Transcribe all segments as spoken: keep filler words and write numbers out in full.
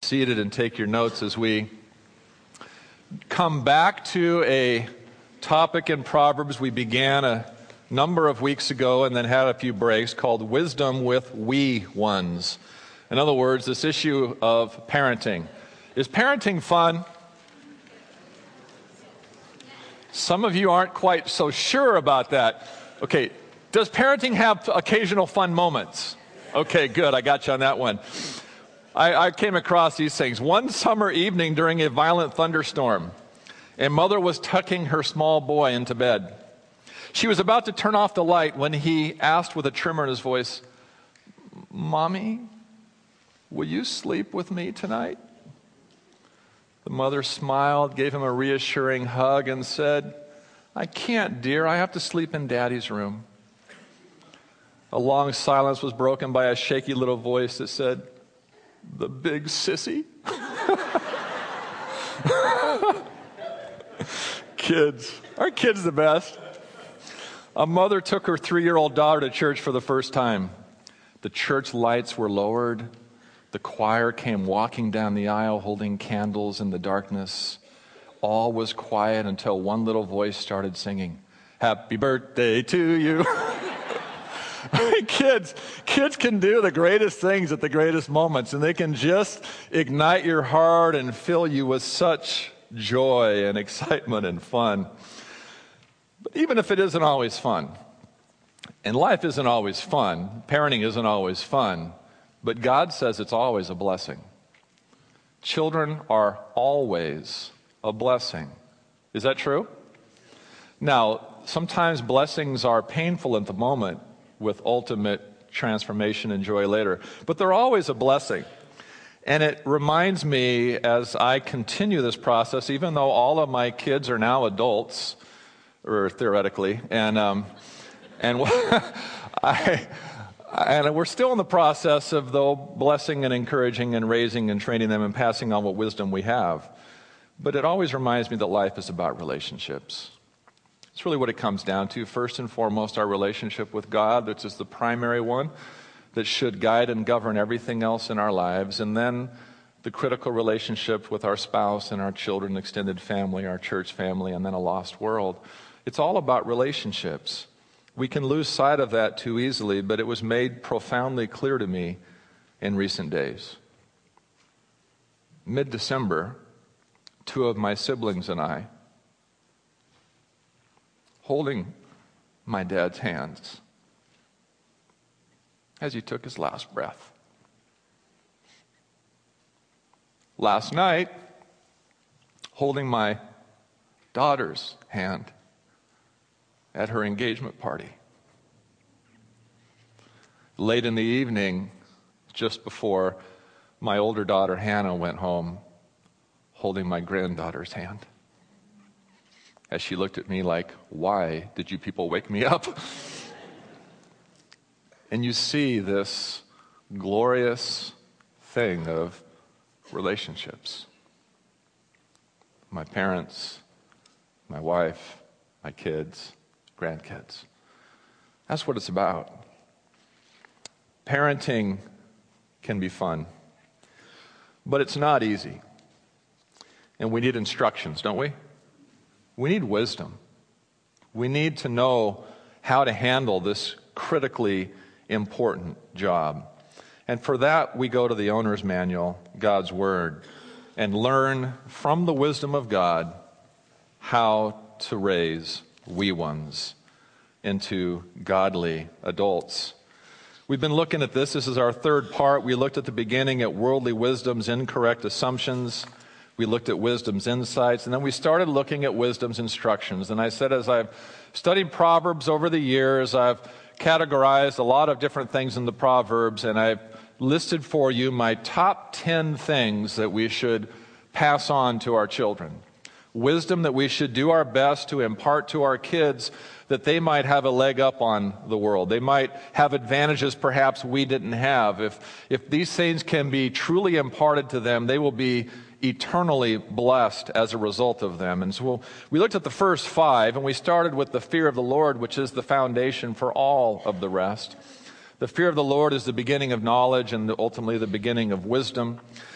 Seated and take your notes as we come back to a topic in Proverbs we began a number of weeks ago and then had a few breaks, called Wisdom with Wee Ones. In other words, this issue of parenting. Is parenting fun? Some of you aren't quite so sure about that. Okay, does parenting have occasional fun moments? Okay, good, I got you on that one. I, I came across these things. One summer evening during a violent thunderstorm, a mother was tucking her small boy into bed. She was about to turn off the light when he asked with a tremor in his voice, "Mommy, will you sleep with me tonight?" The mother smiled, gave him a reassuring hug, and said, "I can't, dear. I have to sleep in Daddy's room." A long silence was broken by a shaky little voice that said, "The big sissy." Kids. Aren't kids the best? A mother took her three-year-old daughter to church for the first time. The church lights were lowered. The choir came walking down the aisle holding candles in the darkness. All was quiet until one little voice started singing, "Happy birthday to you." Kids, kids can do the greatest things at the greatest moments, and they can just ignite your heart and fill you with such joy and excitement and fun. But even if it isn't always fun, and life isn't always fun, parenting isn't always fun, but God says it's always a blessing. Children are always a blessing. Is that true? Now, sometimes blessings are painful at the moment, with ultimate transformation and joy later. But they're always a blessing. And it reminds me as I continue this process, even though all of my kids are now adults, or theoretically, and um, and I, and we're still in the process of, though, blessing and encouraging and raising and training them and passing on what wisdom we have. But it always reminds me that life is about relationships. It's really what it comes down to. First and foremost, our relationship with God, which is the primary one that should guide and govern everything else in our lives. And then the critical relationship with our spouse and our children, extended family, our church family, and then a lost world. It's all about relationships. We can lose sight of that too easily, but it was made profoundly clear to me in recent days. Mid-December, two of my siblings and I, holding my dad's hands as he took his last breath. Last night, holding my daughter's hand at her engagement party. Late in the evening, just before my older daughter Hannah went home, holding my granddaughter's hand, as she looked at me like, "Why did you people wake me up?" And you see this glorious thing of relationships. My parents, my wife, my kids, grandkids. That's what it's about. Parenting can be fun, but it's not easy. And we need instructions, don't we? We need wisdom. We need to know how to handle this critically important job. And for that, we go to the owner's manual, God's Word, and learn from the wisdom of God how to raise wee ones into godly adults. We've been looking at this. This is our third part. We looked at the beginning at worldly wisdom's incorrect assumptions. We looked at wisdom's insights, and then we started looking at wisdom's instructions. And I said, as I've studied Proverbs over the years, I've categorized a lot of different things in the Proverbs, and I've listed for you my top ten things that we should pass on to our children. Wisdom that we should do our best to impart to our kids, that they might have a leg up on the world. They might have advantages perhaps we didn't have. If, if these things can be truly imparted to them, they will be eternally blessed as a result of them. And so we'll, we looked at the first five, and we started with the fear of the Lord, which is the foundation for all of the rest. The fear of the Lord is the beginning of knowledge and ultimately the beginning of wisdom.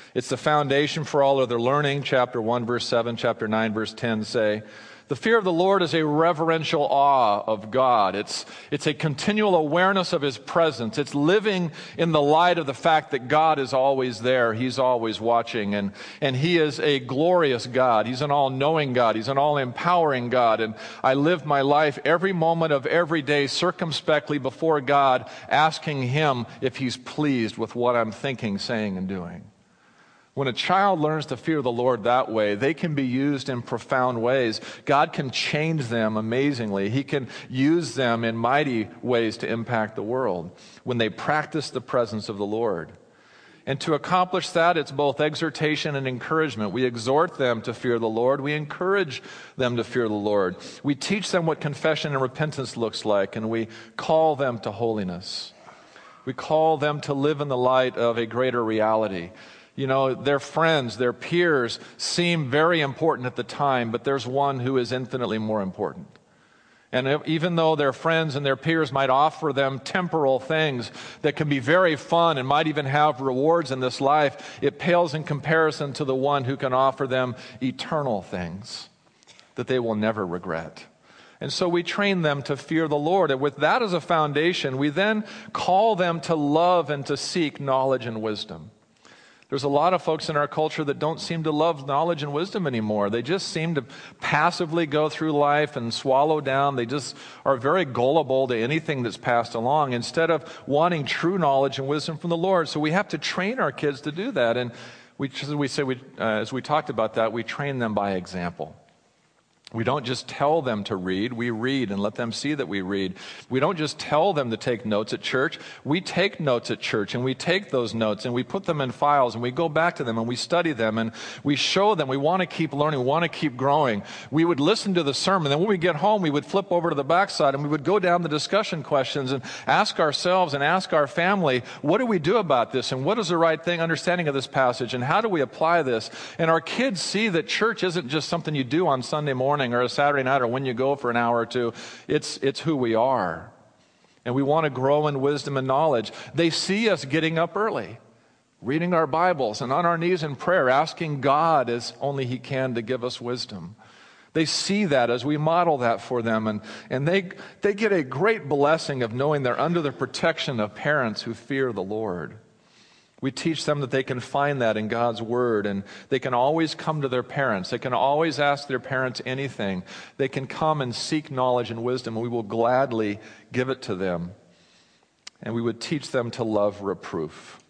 It's the foundation for all other learning. Chapter one, verse seven, chapter nine, verse ten say, the fear of the Lord is a reverential awe of God. It's, it's a continual awareness of His presence. It's living in the light of the fact that God is always there. He's always watching. And, and He is a glorious God. He's an all-knowing God. He's an all-empowering God. And I live my life every moment of every day circumspectly before God, asking Him if He's pleased with what I'm thinking, saying, and doing. When a child learns to fear the Lord that way, they can be used in profound ways. God can change them amazingly. He can use them in mighty ways to impact the world when they practice the presence of the Lord. And to accomplish that, it's both exhortation and encouragement. We exhort them to fear the Lord. We encourage them to fear the Lord. We teach them what confession and repentance looks like, and we call them to holiness. We call them to live in the light of a greater reality. You know, their friends, their peers seem very important at the time, but there's one who is infinitely more important. And even though their friends and their peers might offer them temporal things that can be very fun and might even have rewards in this life, it pales in comparison to the one who can offer them eternal things that they will never regret. And so we train them to fear the Lord. And with that as a foundation, we then call them to love and to seek knowledge and wisdom. There's a lot of folks in our culture that don't seem to love knowledge and wisdom anymore. They just seem to passively go through life and swallow down. They just are very gullible to anything that's passed along instead of wanting true knowledge and wisdom from the Lord. So we have to train our kids to do that. And we, we say, we, uh, as we talked about that, we train them by example. We don't just tell them to read, we read and let them see that we read. We don't just tell them to take notes at church, we take notes at church and we take those notes and we put them in files and we go back to them and we study them and we show them we want to keep learning, we want to keep growing. We would listen to the sermon, then when we get home we would flip over to the backside and we would go down the discussion questions and ask ourselves and ask our family, what do we do about this and what is the right thing, understanding of this passage and how do we apply this? And our kids see that church isn't just something you do on Sunday morning or a Saturday night or when you go for an hour or two. It's, it's who we are. And we want to grow in wisdom and knowledge. They see us getting up early, reading our Bibles and on our knees in prayer, asking God as only He can to give us wisdom. They see that as we model that for them, and, and they, they get a great blessing of knowing they're under the protection of parents who fear the Lord. We teach them that they can find that in God's Word, and they can always come to their parents. They can always ask their parents anything. They can come and seek knowledge and wisdom, and we will gladly give it to them. And we would teach them to love reproof,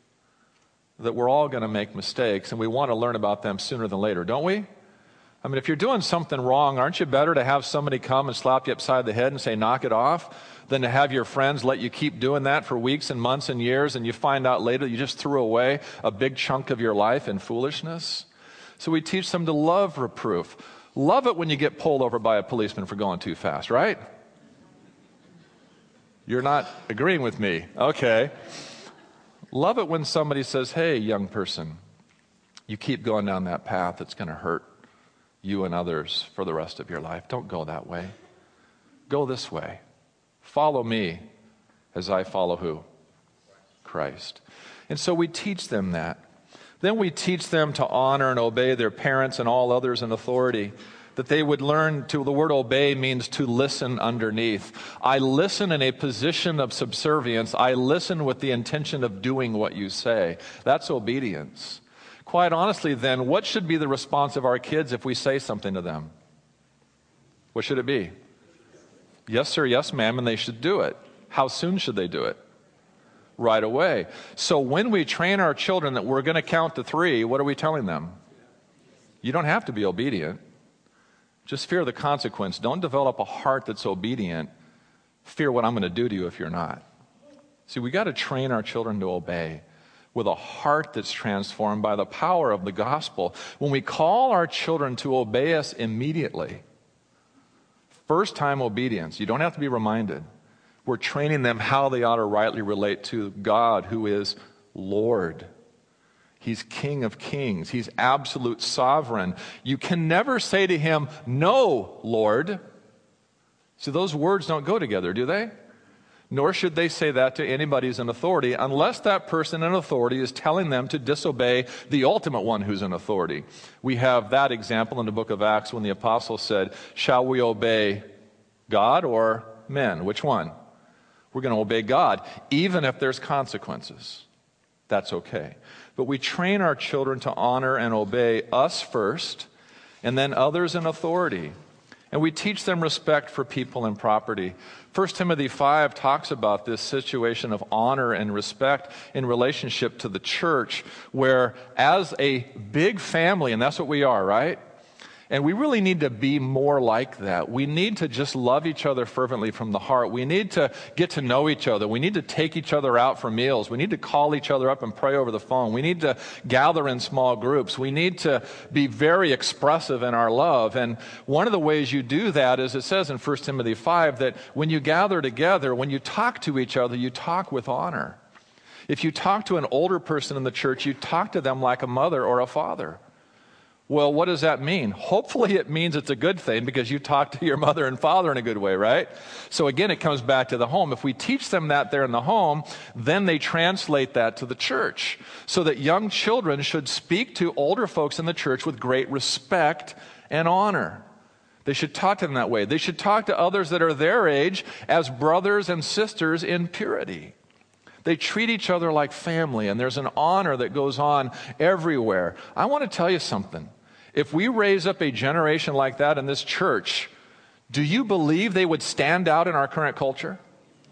that we're all going to make mistakes, and we want to learn about them sooner than later, don't we? I mean, if you're doing something wrong, aren't you better to have somebody come and slap you upside the head and say, knock it off, than to have your friends let you keep doing that for weeks and months and years, and you find out later you just threw away a big chunk of your life in foolishness? So we teach them to love reproof. Love it when you get pulled over by a policeman for going too fast, right? You're not agreeing with me. Okay. Love it when somebody says, hey, young person, you keep going down that path, it's going to hurt you and others for the rest of your life. Don't go that way. Go this way. Follow me as I follow who? Christ. And so we teach them that. Then we teach them to honor and obey their parents and all others in authority. That they would learn to, the word obey means to listen underneath. I listen in a position of subservience. I listen with the intention of doing what you say. That's obedience. Quite honestly, then, what should be the response of our kids if we say something to them? What should it be? Yes, sir, yes, ma'am, and they should do it. How soon should they do it? Right away. So when we train our children that we're going to count to three, what are we telling them? You don't have to be obedient. Just fear the consequence. Don't develop a heart that's obedient. Fear what I'm going to do to you if you're not. See, we got to train our children to obey with a heart that's transformed by the power of the gospel. When we call our children to obey us immediately, first time obedience, you don't have to be reminded. We're training them how they ought to rightly relate to God, who is Lord. He's King of Kings. He's absolute sovereign. You can never say to Him, no, Lord. See, those words don't go together, do they? Nor should they say that to anybody who's in authority unless that person in authority is telling them to disobey the ultimate one who's in authority. We have that example in the book of Acts when the apostles said, shall we obey God or men? Which one? We're going to obey God, even if there's consequences. That's okay. But we train our children to honor and obey us first, and then others in authority. And we teach them respect for people and property. First Timothy five talks about this situation of honor and respect in relationship to the church, where as a big family, and that's what we are, right? And we really need to be more like that. We need to just love each other fervently from the heart. We need to get to know each other. We need to take each other out for meals. We need to call each other up and pray over the phone. We need to gather in small groups. We need to be very expressive in our love. And one of the ways you do that is it says in First Timothy five that when you gather together, when you talk to each other, you talk with honor. If you talk to an older person in the church, you talk to them like a mother or a father. Well, what does that mean? Hopefully it means it's a good thing because you talk to your mother and father in a good way, right? So again, it comes back to the home. If we teach them that there in the home, then they translate that to the church. So that young children should speak to older folks in the church with great respect and honor. They should talk to them that way. They should talk to others that are their age as brothers and sisters in purity. They treat each other like family, and there's an honor that goes on everywhere. I want to tell you something. If we raise up a generation like that in this church, do you believe they would stand out in our current culture?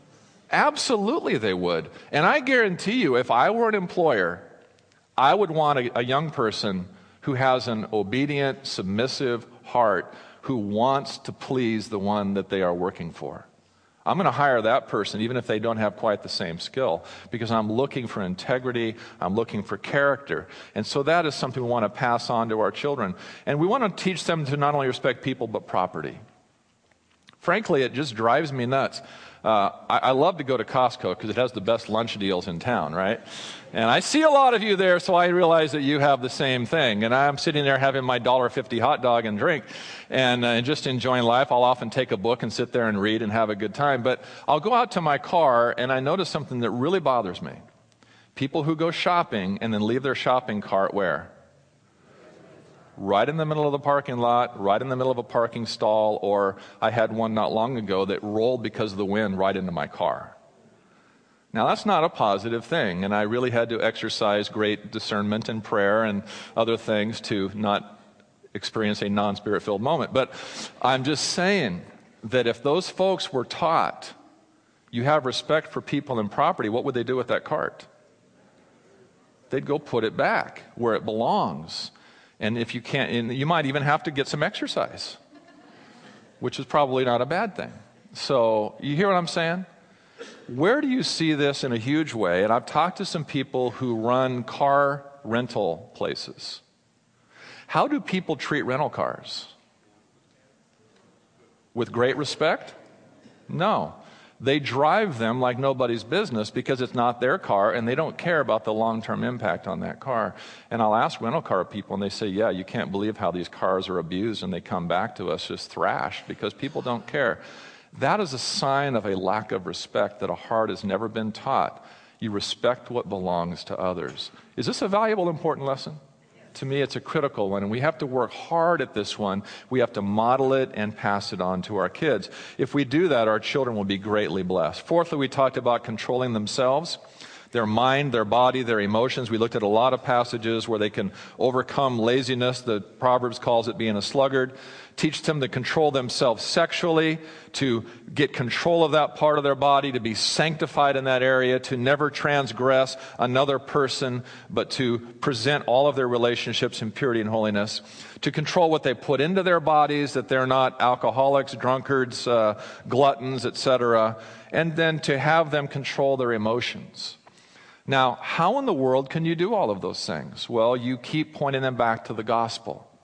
Absolutely they would. And I guarantee you, if I were an employer, I would want a, a young person who has an obedient, submissive heart, who wants to please the one that they are working for. I'm going to hire that person even if they don't have quite the same skill, because I'm looking for integrity, I'm looking for character. And so that is something we want to pass on to our children. And we want to teach them to not only respect people but property. Frankly, it just drives me nuts. Uh, I, I love to go to Costco because it has the best lunch deals in town, right? And I see a lot of you there, so I realize that you have the same thing. And I'm sitting there having my one dollar fifty hot dog and drink and uh, just enjoying life. I'll often take a book and sit there and read and have a good time. But I'll go out to my car and I notice something that really bothers me. People who go shopping and then leave their shopping cart where? Right in the middle of the parking lot, right in the middle of a parking stall, or I had one not long ago that rolled because of the wind right into my car. Now, that's not a positive thing, and I really had to exercise great discernment and prayer and other things to not experience a non-spirit-filled moment. But I'm just saying that if those folks were taught you have respect for people and property, what would they do with that cart? They'd go put it back where it belongs. And if you can't, and you might even have to get some exercise, which is probably not a bad thing. So you hear what I'm saying? Where do you see this in a huge way? And I've talked to some people who run car rental places. How do people treat rental cars? With great respect? No. They drive them like nobody's business because it's not their car and they don't care about the long-term impact on that car. And I'll ask rental car people and they say, yeah, you can't believe how these cars are abused, and they come back to us just thrashed because people don't care. That is a sign of a lack of respect that a heart has never been taught. You respect what belongs to others. Is this a valuable, important lesson? To me, it's a critical one, and we have to work hard at this one. We have to model it and pass it on to our kids. If we do that, our children will be greatly blessed. Fourthly, we talked about controlling themselves, their mind, their body, their emotions. We looked at a lot of passages where they can overcome laziness. The Proverbs calls it being a sluggard. Teach them to control themselves sexually, to get control of that part of their body, to be sanctified in that area, to never transgress another person, but to present all of their relationships in purity and holiness, to control what they put into their bodies, that they're not alcoholics, drunkards, uh, gluttons, et cetera, and then to have them control their emotions. Now, how in the world can you do all of those things? Well, you keep pointing them back to the gospel.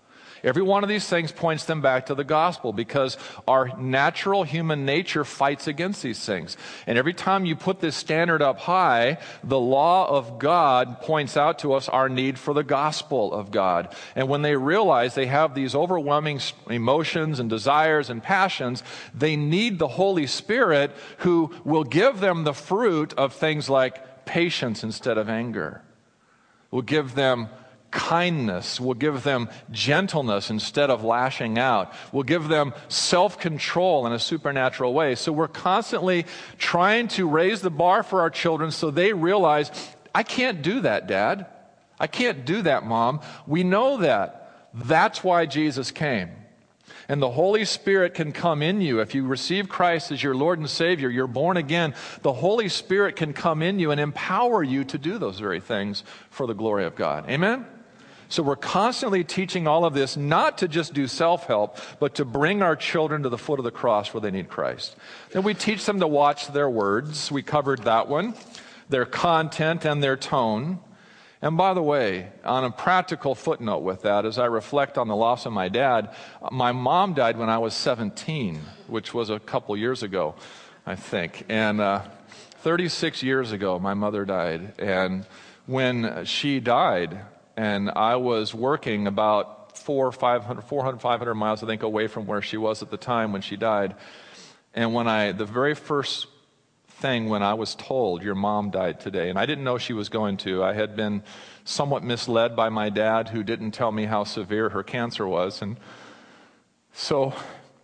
Every one of these things points them back to the gospel because our natural human nature fights against these things. And every time you put this standard up high, the law of God points out to us our need for the gospel of God. And when they realize they have these overwhelming emotions and desires and passions, they need the Holy Spirit who will give them the fruit of things like patience instead of anger, will give them kindness, will give them gentleness instead of lashing out, will give them self-control in a supernatural way. So we're constantly trying to raise the bar for our children so they realize, I can't do that, Dad. I can't do that, Mom. We know that. That's why Jesus came. And the Holy Spirit can come in you. If you receive Christ as your Lord and Savior, you're born again, the Holy Spirit can come in you and empower you to do those very things for the glory of God. Amen? So we're constantly teaching all of this, not to just do self-help, but to bring our children to the foot of the cross where they need Christ. Then we teach them to watch their words. We covered that one, their content and their tone. And by the way, on a practical footnote with that, as I reflect on the loss of my dad, my mom died when I was seventeen, which was a couple years ago, I think. And uh, thirty-six years ago, my mother died. And when she died, and I was working about four, five hundred, four hundred, five hundred miles, I think, away from where she was at the time when she died. And when I, the very first thing when I was told, your mom died today, and I didn't know she was going to. I had been somewhat misled by my dad, who didn't tell me how severe her cancer was. And so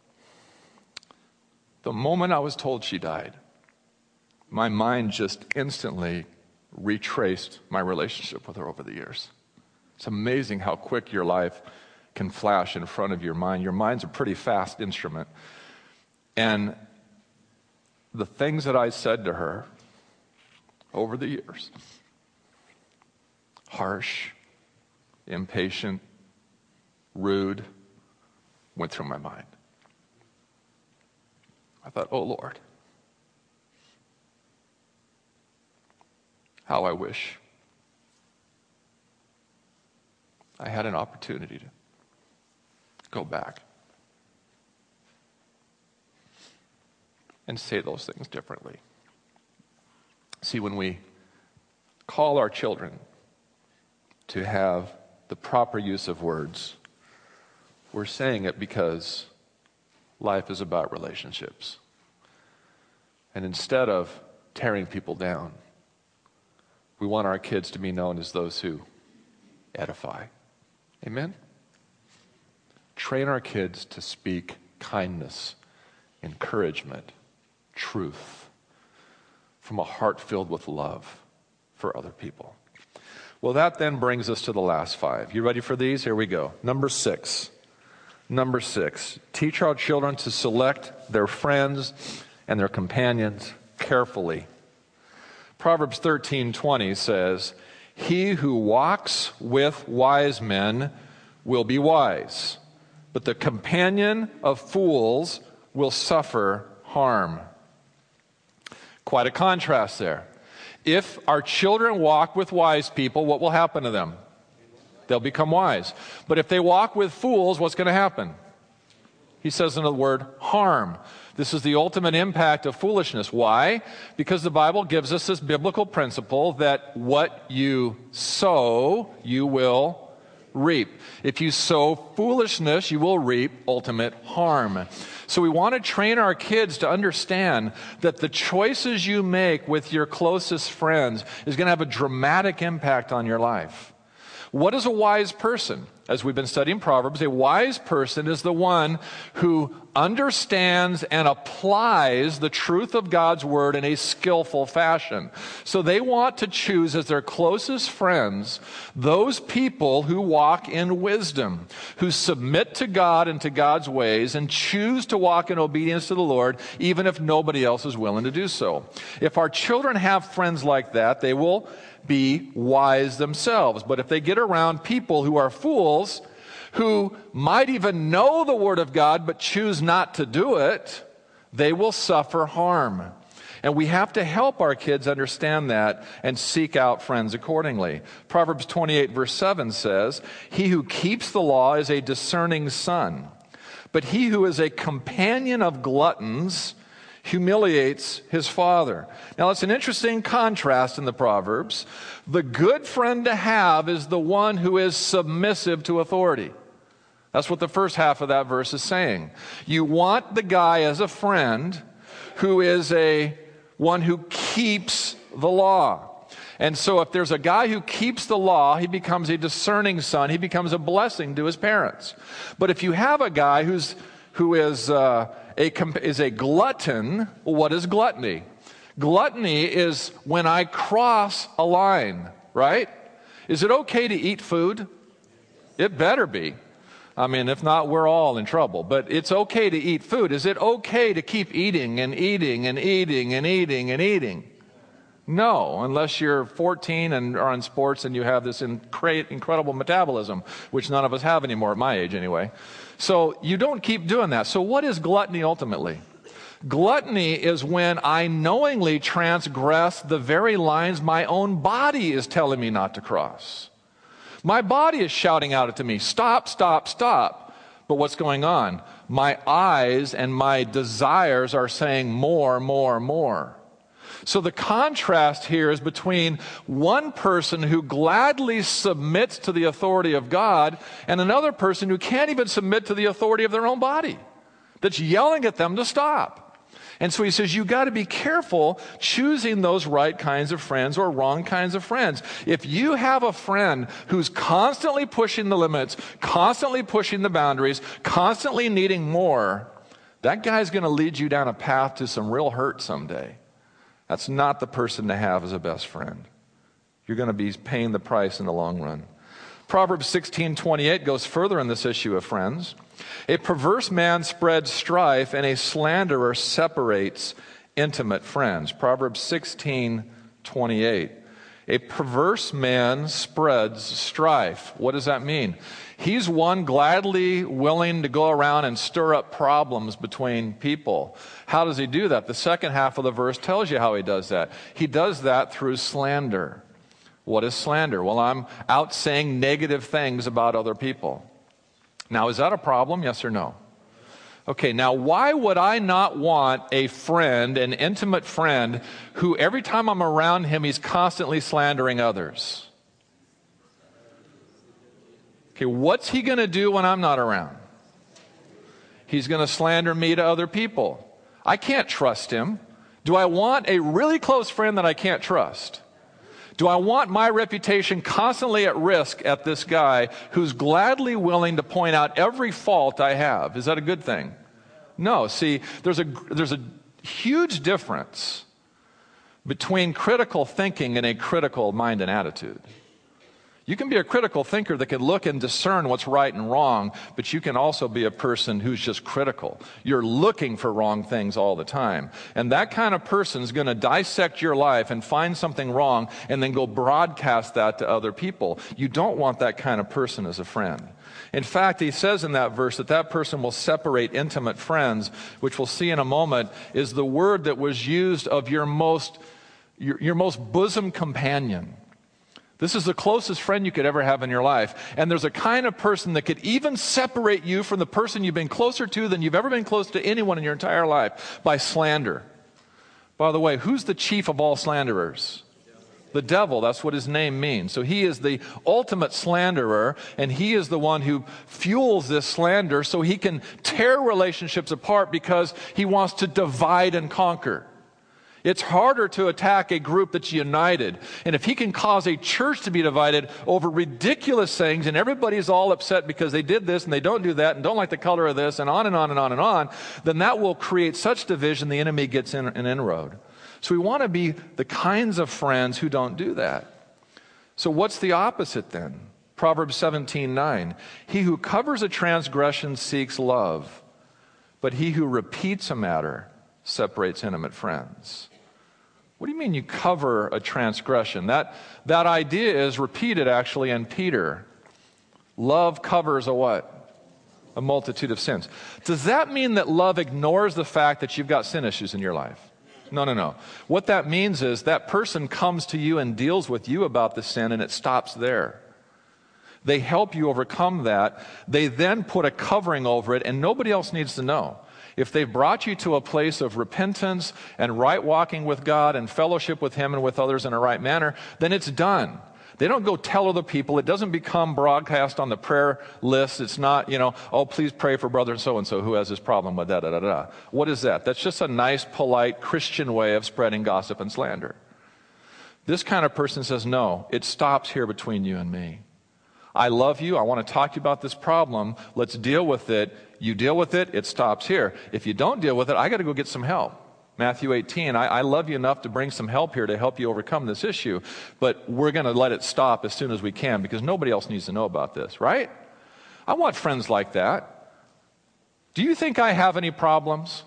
the moment I was told she died, my mind just instantly retraced my relationship with her over the years. It's amazing how quick your life can flash in front of your mind. Your mind's a pretty fast instrument. And the things that I said to her over the years, harsh, impatient, rude, went through my mind. I thought, oh Lord, how I wish I had an opportunity to go back and say those things differently. See, when we call our children to have the proper use of words, we're saying it because life is about relationships. And instead of tearing people down, we want our kids to be known as those who edify. Amen? Train our kids to speak kindness, encouragement, truth, from a heart filled with love for other people. Well, that then brings us to the last five. You ready for these? Here we go. Number six. Number six. Teach our children to select their friends and their companions carefully. Proverbs thirteen twenty says, he who walks with wise men will be wise, but the companion of fools will suffer harm. Quite a contrast there. If our children walk with wise people, what will happen to them? They'll become wise. But if they walk with fools, what's going to happen? He says in the word, harm. This is the ultimate impact of foolishness. Why? Because the Bible gives us this biblical principle that what you sow, you will reap. If you sow foolishness, you will reap ultimate harm. So we want to train our kids to understand that the choices you make with your closest friends is going to have a dramatic impact on your life. What is a wise person? As we've been studying Proverbs, a wise person is the one who understands and applies the truth of God's word in a skillful fashion. So they want to choose as their closest friends those people who walk in wisdom, who submit to God and to God's ways and choose to walk in obedience to the Lord, even if nobody else is willing to do so. If our children have friends like that, they will be wise themselves. But if they get around people who are fools, who might even know the Word of God but choose not to do it, they will suffer harm. And we have to help our kids understand that and seek out friends accordingly. Proverbs twenty-eight verse seven says, "He who keeps the law is a discerning son, but he who is a companion of gluttons humiliates his father." Now, it's an interesting contrast in the Proverbs. The good friend to have is the one who is submissive to authority. That's what the first half of that verse is saying. You want the guy as a friend who is a one who keeps the law. And so if there's a guy who keeps the law, he becomes a discerning son. He becomes a blessing to his parents. But if you have a guy who's who is uh, a is a glutton, well, what is gluttony? Gluttony is when I cross a line, right? Is it okay to eat food? It better be. I mean, if not, we're all in trouble. But it's okay to eat food. Is it okay to keep eating and eating and eating and eating and eating? No, unless you're fourteen and are in sports and you have this incre- incredible metabolism, which none of us have anymore at my age anyway. So you don't keep doing that. So what is gluttony ultimately? Gluttony is when I knowingly transgress the very lines my own body is telling me not to cross. My body is shouting out to me, stop, stop, stop. But what's going on? My eyes and my desires are saying more, more, more. So the contrast here is between one person who gladly submits to the authority of God and another person who can't even submit to the authority of their own body, that's yelling at them to stop. And so he says, you got to be careful choosing those right kinds of friends or wrong kinds of friends. If you have a friend who's constantly pushing the limits, constantly pushing the boundaries, constantly needing more, that guy's going to lead you down a path to some real hurt someday. That's not the person to have as a best friend. You're going to be paying the price in the long run. Proverbs sixteen twenty-eight goes further on this issue of friends. A perverse man spreads strife, and a slanderer separates intimate friends. Proverbs sixteen twenty-eight. A perverse man spreads strife. What does that mean? He's one gladly willing to go around and stir up problems between people. How does he do that? The second half of the verse tells you how he does that. He does that through slander. What is slander? Well, I'm out saying negative things about other people. Now, is that a problem? Yes or no? Okay, now why would I not want a friend, an intimate friend, who every time I'm around him, he's constantly slandering others? Okay, what's he going to do when I'm not around? He's going to slander me to other people. I can't trust him. Do I want a really close friend that I can't trust? Do I want my reputation constantly at risk at this guy who's gladly willing to point out every fault I have? Is that a good thing? No. See, there's a, there's a huge difference between critical thinking and a critical mind and attitude. You can be a critical thinker that can look and discern what's right and wrong, but you can also be a person who's just critical. You're looking for wrong things all the time. And that kind of person is going to dissect your life and find something wrong and then go broadcast that to other people. You don't want that kind of person as a friend. In fact, he says in that verse that that person will separate intimate friends, which we'll see in a moment, is the word that was used of your most, your, your most bosom companion. This is the closest friend you could ever have in your life. And there's a kind of person that could even separate you from the person you've been closer to than you've ever been close to anyone in your entire life by slander. By the way, who's the chief of all slanderers? The devil. That's what his name means. So he is the ultimate slanderer, and he is the one who fuels this slander so he can tear relationships apart because he wants to divide and conquer. It's harder to attack a group that's united. And if he can cause a church to be divided over ridiculous things and everybody's all upset because they did this and they don't do that and don't like the color of this and on and on and on and on, then that will create such division the enemy gets in an inroad. So we want to be the kinds of friends who don't do that. So what's the opposite then? Proverbs seventeen nine. He who covers a transgression seeks love, but he who repeats a matter separates intimate friends. What do you mean you cover a transgression? That, that idea is repeated actually in Peter. Love covers a what? A multitude of sins. Does that mean that love ignores the fact that you've got sin issues in your life? No, no, no. What that means is that person comes to you and deals with you about the sin, and it stops there. They help you overcome that. They then put a covering over it, and nobody else needs to know. If they've brought you to a place of repentance and right walking with God and fellowship with Him and with others in a right manner, then it's done. They don't go tell other people. It doesn't become broadcast on the prayer list. It's not, you know, oh, please pray for brother so-and-so who has this problem with da da da da. What is that? That's just a nice, polite Christian way of spreading gossip and slander. This kind of person says, no, it stops here between you and me. I love you. I want to talk to you about this problem. Let's deal with it. You deal with it. It stops here. If you don't deal with it, I got to go get some help. Matthew eighteen, I, I love you enough to bring some help here to help you overcome this issue, but we're going to let it stop as soon as we can because nobody else needs to know about this, right? I want friends like that. Do you think I have any problems?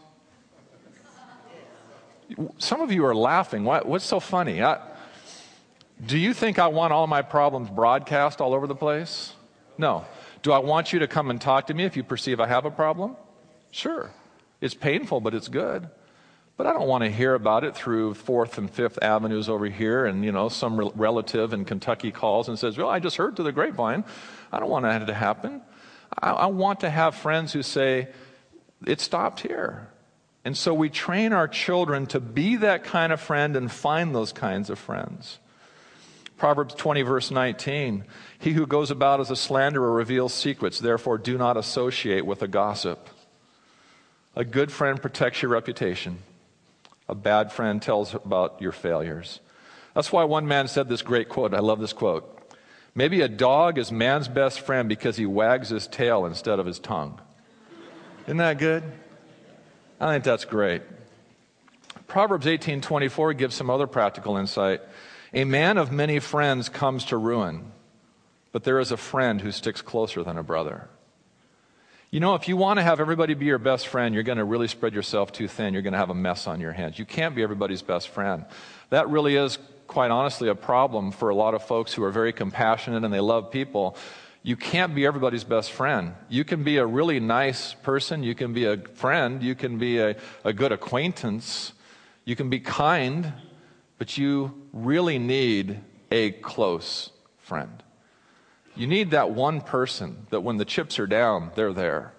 Some of you are laughing. What, what's so funny? I, do you think I want all my problems broadcast all over the place? No. Do I want you to come and talk to me if you perceive I have a problem? Sure. It's painful, but it's good. But I don't want to hear about it through Fourth and Fifth Avenues over here, and, you know, some re- relative in Kentucky calls and says, well, I just heard through the grapevine. I don't want that to happen. I, I want to have friends who say, it stopped here. And so we train our children to be that kind of friend and find those kinds of friends. Proverbs twenty, verse nineteen, he who goes about as a slanderer reveals secrets, therefore do not associate with a gossip. A good friend protects your reputation. A bad friend tells about your failures. That's why one man said this great quote. I love this quote. Maybe a dog is man's best friend because he wags his tail instead of his tongue. Isn't that good? I think that's great. Proverbs eighteen twenty-four gives some other practical insight. A man of many friends comes to ruin, but there is a friend who sticks closer than a brother. You know, if you want to have everybody be your best friend, you're going to really spread yourself too thin. You're going to have a mess on your hands. You can't be everybody's best friend. That really is, quite honestly, a problem for a lot of folks who are very compassionate and they love people. You can't be everybody's best friend. You can be a really nice person. You can be a friend. You can be a, a good acquaintance. You can be kind, but you really need a close friend. You need that one person that when the chips are down, they're there.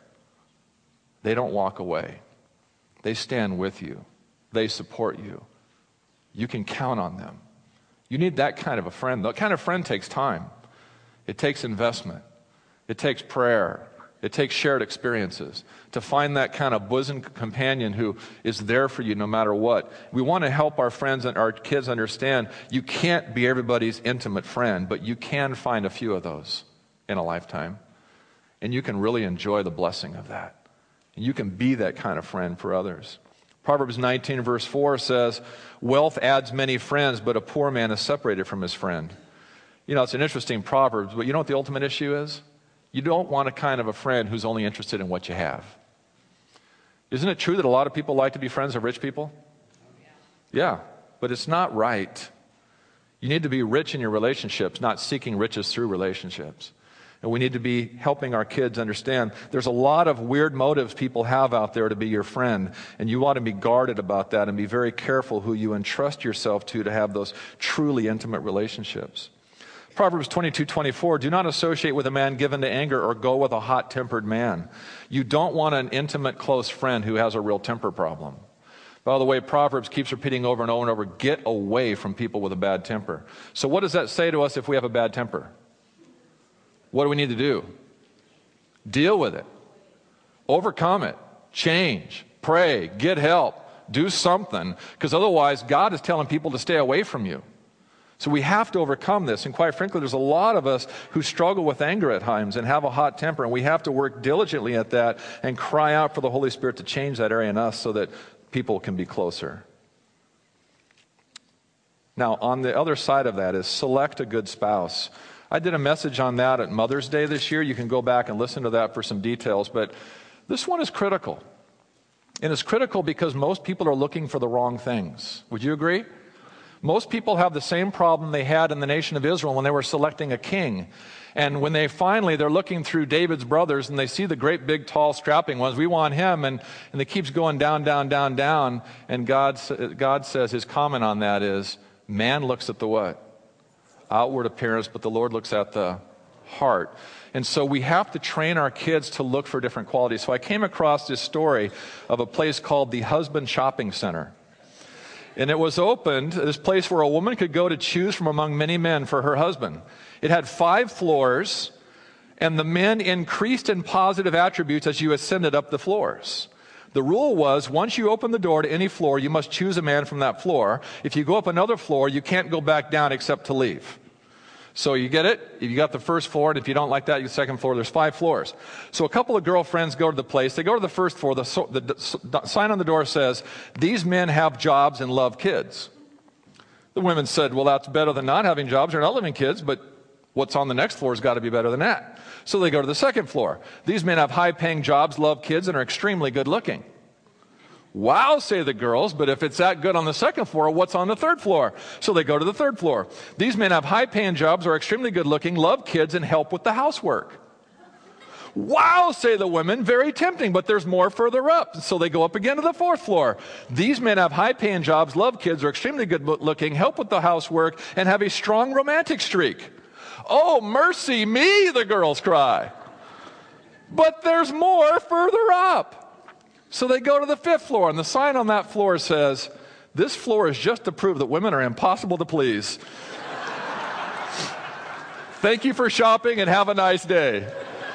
They don't walk away. They stand with you. They support you. You can count on them. You need that kind of a friend. That kind of friend takes time. It takes investment. It takes prayer. It takes shared experiences. To find that kind of bosom companion who is there for you no matter what. We want to help our friends and our kids understand you can't be everybody's intimate friend, but you can find a few of those in a lifetime. And you can really enjoy the blessing of that. And you can be that kind of friend for others. Proverbs nineteen verse four says, wealth adds many friends, but a poor man is separated from his friend. You know, it's an interesting proverb, but you know what the ultimate issue is? You don't want a kind of a friend who's only interested in what you have. Isn't it true that a lot of people like to be friends of rich people? Yeah, but it's not right. You need to be rich in your relationships, not seeking riches through relationships. And we need to be helping our kids understand there's a lot of weird motives people have out there to be your friend, and you want to be guarded about that and be very careful who you entrust yourself to to have those truly intimate relationships. Proverbs twenty-two twenty-four, do not associate with a man given to anger or go with a hot-tempered man. You don't want an intimate, close friend who has a real temper problem. By the way, Proverbs keeps repeating over and over and over, get away from people with a bad temper. So what does that say to us if we have a bad temper? What do we need to do? Deal with it. Overcome it. Change. Pray. Get help. Do something. Because otherwise, God is telling people to stay away from you. So we have to overcome this. And quite frankly, there's a lot of us who struggle with anger at times and have a hot temper. And we have to work diligently at that and cry out for the Holy Spirit to change that area in us so that people can be closer. Now, on the other side of that is select a good spouse. I did a message on that at Mother's Day this year. You can go back and listen to that for some details. But this one is critical. And it's critical because most people are looking for the wrong things. Would you agree? Most people have the same problem they had in the nation of Israel when they were selecting a king. And when they finally, they're looking through David's brothers and they see the great, big, tall, strapping ones. We want him. And, and it keeps going down, down, down, down. And God, God says his comment on that is, man looks at the what? Outward appearance, but the Lord looks at the heart. And so we have to train our kids to look for different qualities. So I came across this story of a place called the Husband Shopping Center. And it was opened, this place where a woman could go to choose from among many men for her husband. It had five floors, and the men increased in positive attributes as you ascended up the floors. The rule was, once you open the door to any floor, you must choose a man from that floor. If you go up another floor, you can't go back down except to leave. So you get it? If you got the first floor, and if you don't like that, you get the second floor. There's five floors. So a couple of girlfriends go to the place. They go to the first floor. The, the, the, the sign on the door says, these men have jobs and love kids. The women said, well, that's better than not having jobs. They're not living kids, but what's on the next floor has got to be better than that. So they go to the second floor. These men have high-paying jobs, love kids, and are extremely good-looking. Wow, say the girls, but if it's that good on the second floor, what's on the third floor? So they go to the third floor. These men have high-paying jobs, are extremely good-looking, love kids, and help with the housework. Wow, say the women, very tempting, but there's more further up. So they go up again to the fourth floor. These men have high-paying jobs, love kids, are extremely good-looking, help with the housework, and have a strong romantic streak. Oh, mercy me, the girls cry. But there's more further up. So they go to the fifth floor, and the sign on that floor says, this floor is just to prove that women are impossible to please. Thank you for shopping and have a nice day.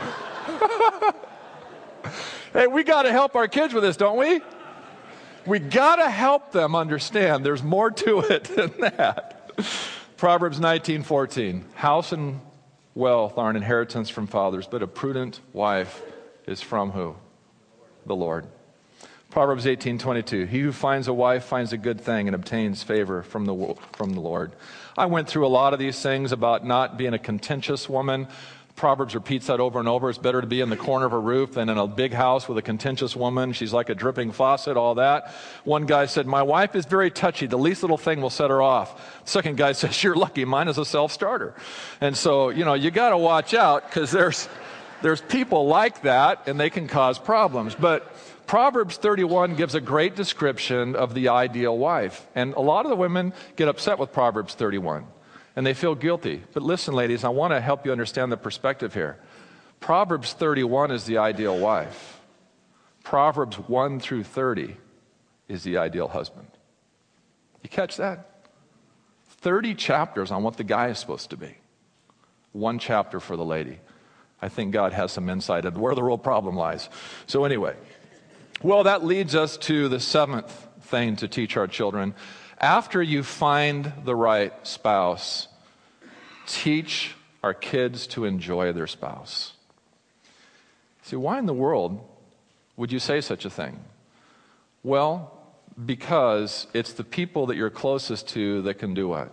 Hey, we got to help our kids with this, don't we? We got to help them understand there's more to it than that. Proverbs nineteen fourteen, house and wealth are an inheritance from fathers, but a prudent wife is from who? The Lord. Proverbs eighteen twenty-two, he who finds a wife finds a good thing and obtains favor from the, from the Lord. I went through a lot of these things about not being a contentious woman. Proverbs repeats that over and over. It's better to be in the corner of a roof than in a big house with a contentious woman. She's like a dripping faucet, all that. One guy said, my wife is very touchy. The least little thing will set her off. The second guy says, you're lucky. Mine is a self-starter. And so, you know, you got to watch out because there's, there's people like that and they can cause problems. But Proverbs thirty-one gives a great description of the ideal wife. And a lot of the women get upset with Proverbs thirty-one. And they feel guilty. But listen, ladies, I want to help you understand the perspective here. Proverbs thirty-one is the ideal wife. Proverbs one through thirty is the ideal husband. You catch that? thirty chapters on what the guy is supposed to be. One chapter for the lady. I think God has some insight into where the real problem lies. So anyway, well, that leads us to the seventh thing to teach our children. After you find the right spouse, teach our kids to enjoy their spouse. See, why in the world would you say such a thing? Well, because it's the people that you're closest to that can do what?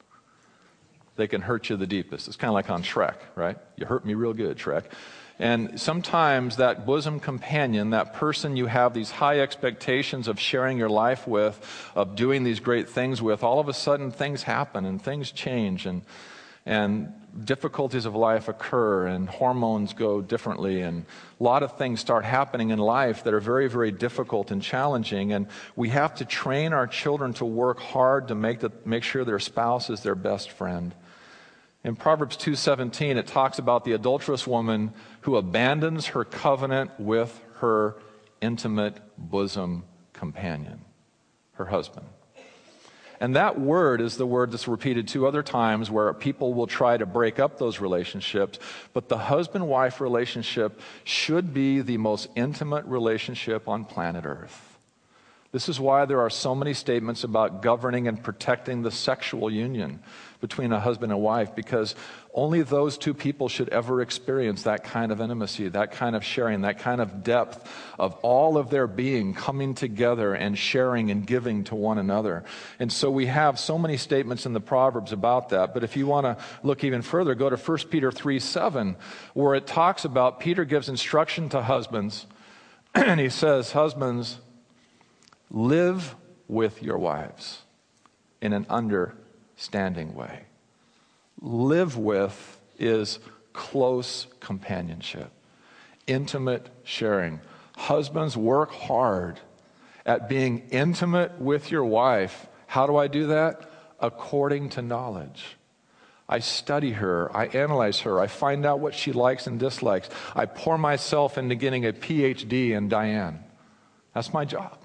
They can hurt you the deepest. It's kind of like on Shrek, right? You hurt me real good, Shrek. And sometimes that bosom companion, that person you have these high expectations of sharing your life with, of doing these great things with, all of a sudden things happen and things change and and difficulties of life occur and hormones go differently and a lot of things start happening in life that are very, very difficult and challenging. And we have to train our children to work hard to make, the, make sure their spouse is their best friend. In Proverbs two seventeen, it talks about the adulterous woman who abandons her covenant with her intimate bosom companion, her husband. And that word is the word that's repeated two other times where people will try to break up those relationships, but the husband-wife relationship should be the most intimate relationship on planet Earth. This is why there are so many statements about governing and protecting the sexual union between a husband and wife, because only those two people should ever experience that kind of intimacy, that kind of sharing, that kind of depth of all of their being coming together and sharing and giving to one another. And so we have so many statements in the Proverbs about that. But if you want to look even further, go to First Peter three seven, where it talks about, Peter gives instruction to husbands, and he says, husbands, live with your wives in an understanding way. Live with is close companionship, intimate sharing. Husbands, work hard at being intimate with your wife. How do I do that? According to knowledge. I study her, I analyze her, I find out what she likes and dislikes. I pour myself into getting a P H D in Diane. That's my job.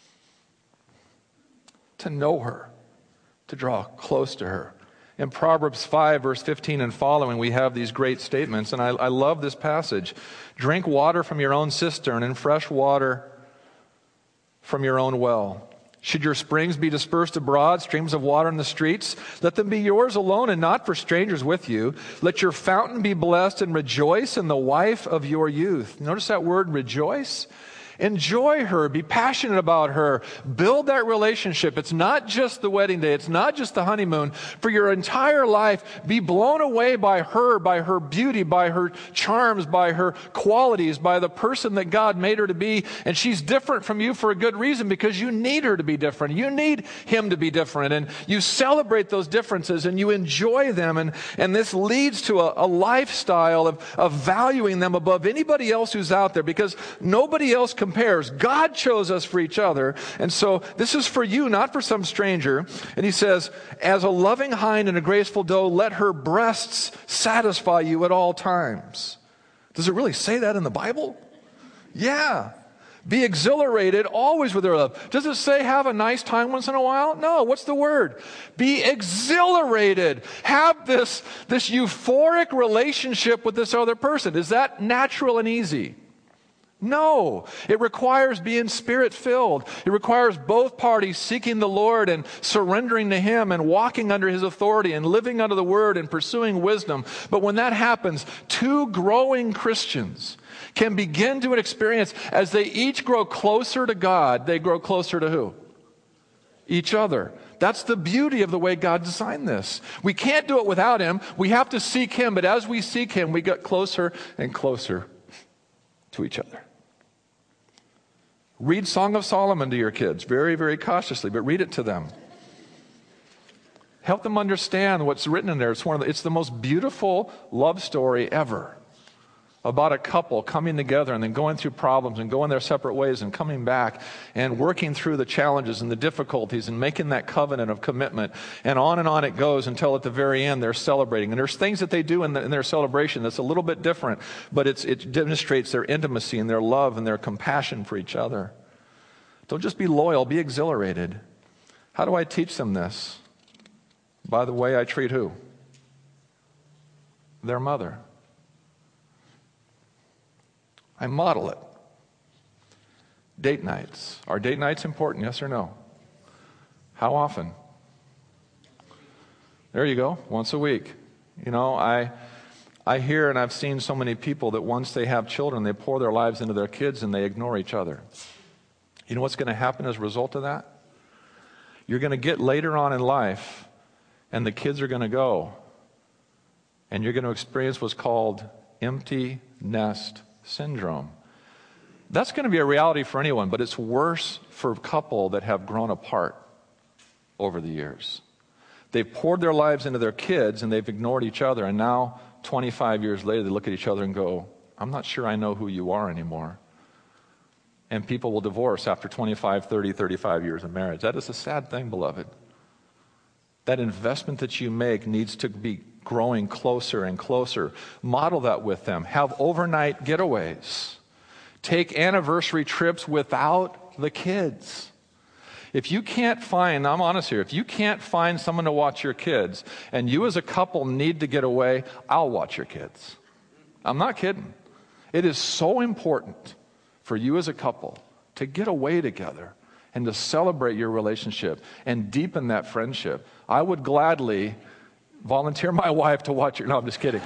To know her, to draw close to her. In Proverbs five, verse fifteen and following, we have these great statements, and I, I love this passage. Drink water from your own cistern and fresh water from your own well. Should your springs be dispersed abroad, streams of water in the streets, let them be yours alone and not for strangers with you. Let your fountain be blessed and rejoice in the wife of your youth. Notice that word, rejoice. Enjoy her. Be passionate about her. Build that relationship. It's not just the wedding day. It's not just the honeymoon. For your entire life, be blown away by her, by her beauty, by her charms, by her qualities, by the person that God made her to be. And she's different from you for a good reason, because you need her to be different. You need him to be different. And you celebrate those differences and you enjoy them. And, and this leads to a, a lifestyle of, of valuing them above anybody else who's out there, because nobody else can compares. God chose us for each other. And so this is for you, not for some stranger. And he says, as a loving hind and a graceful doe, let her breasts satisfy you at all times. Does it really say that in the Bible? Yeah. Be exhilarated always with her love. Does it say have a nice time once in a while? No. What's the word? Be exhilarated. Have this, this euphoric relationship with this other person. Is that natural and easy? No, it requires being Spirit-filled. It requires both parties seeking the Lord and surrendering to him and walking under his authority and living under the word and pursuing wisdom. But when that happens, two growing Christians can begin to experience, as they each grow closer to God, they grow closer to who? Each other. That's the beauty of the way God designed this. We can't do it without him. We have to seek him, but as we seek him, we get closer and closer to each other. Read Song of Solomon to your kids very, very cautiously, but read it to them. Help them understand what's written in there. It's one of the, it's the most beautiful love story ever, about a couple coming together and then going through problems and going their separate ways and coming back and working through the challenges and the difficulties and making that covenant of commitment. And on and on it goes until at the very end they're celebrating. And there's things that they do in, the, in their celebration that's a little bit different, but it's, it demonstrates their intimacy and their love and their compassion for each other. Don't just be loyal, be exhilarated. How do I teach them this? By the way I treat who? Their mother. I model it. Date nights. Are date nights important? Yes or no? How often? There you go. Once a week. You know, I I hear and I've seen so many people that once they have children, they pour their lives into their kids and they ignore each other. You know what's going to happen as a result of that? You're going to get later on in life and the kids are going to go and you're going to experience what's called empty nest syndrome. That's going to be a reality for anyone, but it's worse for a couple that have grown apart over the years. They've poured their lives into their kids and they've ignored each other, and now twenty-five years later they look at each other and go, I'm not sure I know who you are anymore. And people will divorce after twenty-five, thirty, thirty-five years of marriage. That is a sad thing, beloved. That investment that you make needs to be growing closer and closer. Model that with them. Have overnight getaways. Take anniversary trips without the kids. If you can't find, I'm honest here, if you can't find someone to watch your kids, and you as a couple need to get away, I'll watch your kids. I'm not kidding. It is so important for you as a couple to get away together and to celebrate your relationship and deepen that friendship. I would gladly volunteer my wife to watch your... No, I'm just kidding.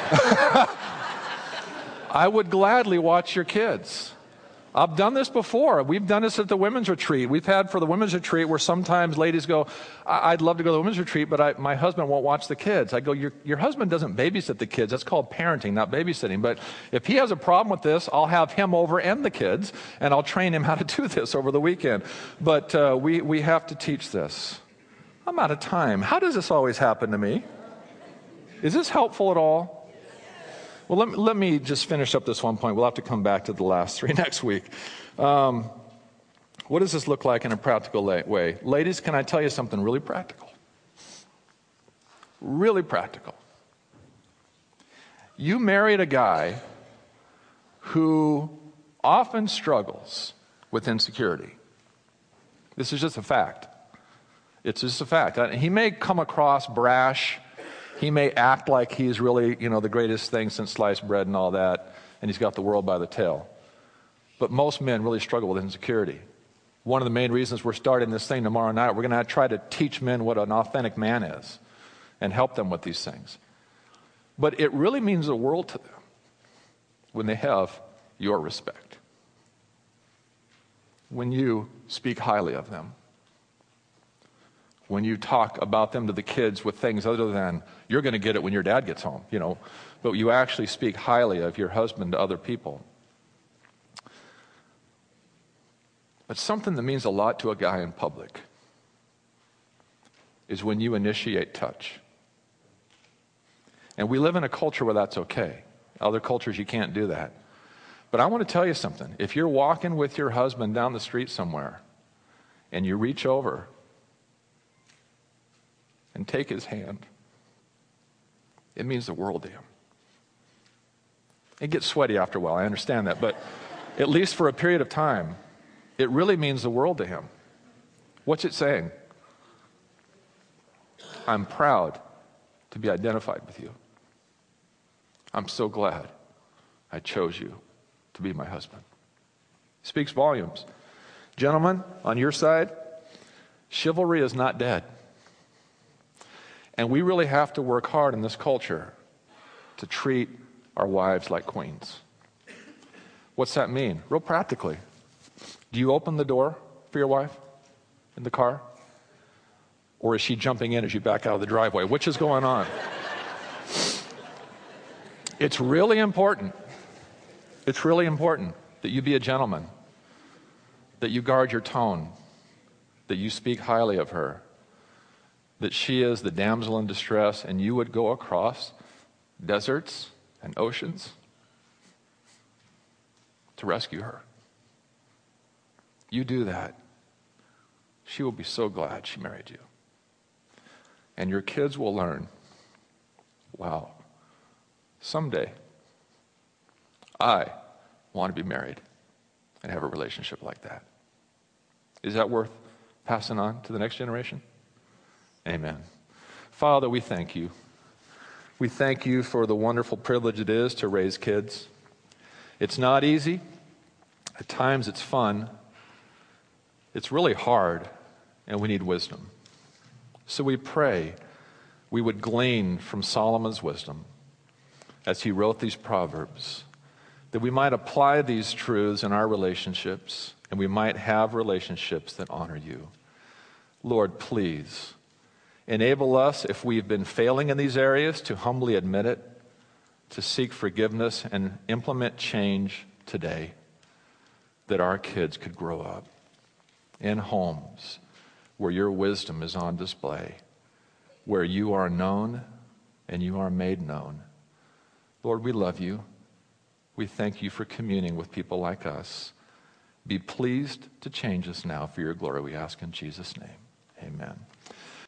I would gladly watch your kids. I've done this before. We've done this at the women's retreat. We've had for the women's retreat where sometimes ladies go, I'd love to go to the women's retreat, but I, my husband won't watch the kids. I go, your, your husband doesn't babysit the kids. That's called parenting, not babysitting. But if he has a problem with this, I'll have him over and the kids, and I'll train him how to do this over the weekend. But uh, we, we have to teach this. I'm out of time. How does this always happen to me? Is this helpful at all? Well, let me, let me just finish up this one point. We'll have to come back to the last three next week. Um, what does this look like in a practical way? Ladies, can I tell you something really practical? Really practical. You married a guy who often struggles with insecurity. This is just a fact. It's just a fact. He may come across brash. He may act like he's really, you know, the greatest thing since sliced bread and all that, and he's got the world by the tail. But most men really struggle with insecurity. One of the main reasons we're starting this thing tomorrow night, we're going to try to teach men what an authentic man is and help them with these things. But it really means the world to them when they have your respect, when you speak highly of them, when you talk about them to the kids with things other than, you're going to get it when your dad gets home, you know, but you actually speak highly of your husband to other people. But something that means a lot to a guy in public is when you initiate touch. And we live in a culture where that's okay. Other cultures, you can't do that. But I want to tell you something. If you're walking with your husband down the street somewhere and you reach over and take his hand, it means the world to him. It gets sweaty after a while, I understand that, but at least for a period of time, it really means the world to him. What's it saying? I'm proud to be identified with you. I'm so glad I chose you to be my husband. It speaks volumes. Gentlemen, on your side, chivalry is not dead. And we really have to work hard in this culture to treat our wives like queens. What's that mean? Real practically. Do you open the door for your wife in the car? Or is she jumping in as you back out of the driveway? Which is going on? It's really important. It's really important that you be a gentleman, that you guard your tone, that you speak highly of her, that she is the damsel in distress, and you would go across deserts and oceans to rescue her. You do that, she will be so glad she married you. And your kids will learn, wow, someday I want to be married and have a relationship like that. Is that worth passing on to the next generation? Amen. Father, we thank you. We thank you for the wonderful privilege it is to raise kids. It's not easy. At times it's fun. It's really hard, and we need wisdom. So we pray we would glean from Solomon's wisdom as he wrote these proverbs, that we might apply these truths in our relationships, and we might have relationships that honor you. Lord, please enable us, if we've been failing in these areas, to humbly admit it, to seek forgiveness and implement change today, that our kids could grow up in homes where your wisdom is on display, where you are known and you are made known. Lord, we love you. We thank you for communing with people like us. Be pleased to change us now for your glory, we ask in Jesus' name. Amen.